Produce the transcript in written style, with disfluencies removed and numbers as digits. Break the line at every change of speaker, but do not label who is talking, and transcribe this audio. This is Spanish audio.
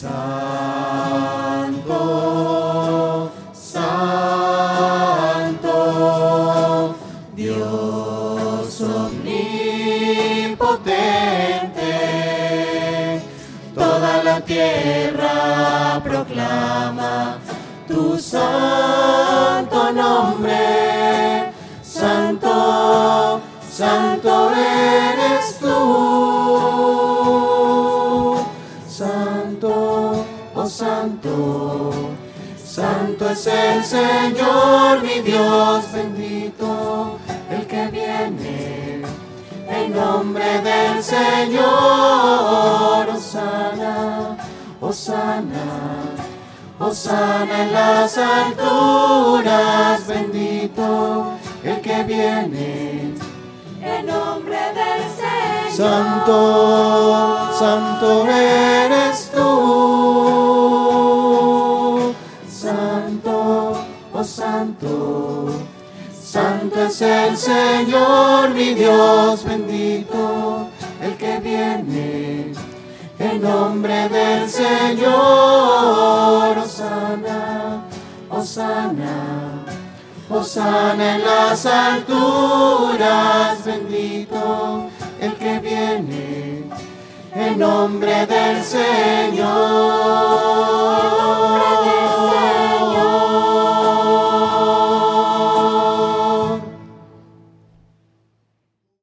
Santo, Santo, Dios omnipotente, toda la tierra proclama tu santo nombre. Santo, santo eres tú. Santo, oh santo, santo es el Señor, mi Dios bendito, el que viene en nombre del Señor. Hosana, hosana, hosana en las alturas, bendito el que viene
en nombre del Señor.
Santo, santo eres tú. Santo, oh santo, santo es el Señor, mi Dios bendito, el que viene en nombre del Señor. Hosana, hosana, hosana en las alturas, bendito el que viene en nombre del Señor.